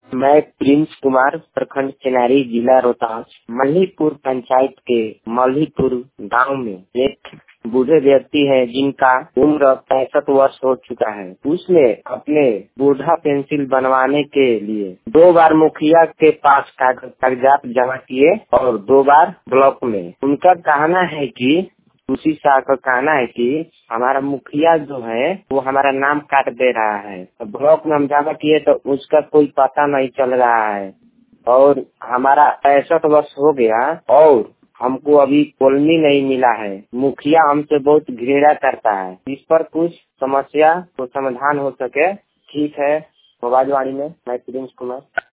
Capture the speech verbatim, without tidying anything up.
मैं प्रिंस कुमार, प्रखंड चेनारी, जिला रोहतास, मल्हीपुर पंचायत के मल्हीपुर गांव में एक बूढ़े व्यक्ति है जिनका उम्र पैंसठ वर्ष हो चुका है। उसने अपने बूढ़ा पेंसिल बनवाने के लिए दो बार मुखिया के पास कागजात जमा किए और दो बार ब्लॉक में। उनका कहना है कि उसी साहब का कहना है कि हमारा मुखिया जो है वो हमारा नाम काट दे रहा है। तो ब्लॉक में हम जमा किए तो उसका कोई पता नहीं चल रहा है और हमारा पैंसठ वर्ष हो गया और हमको अभी कॉलोनी नहीं मिला है। मुखिया हमसे बहुत घृणा करता है। इस पर कुछ समस्या को समाधान हो सके। ठीक है, मोबाइल वाणी में मैं प्रिंस कुमार।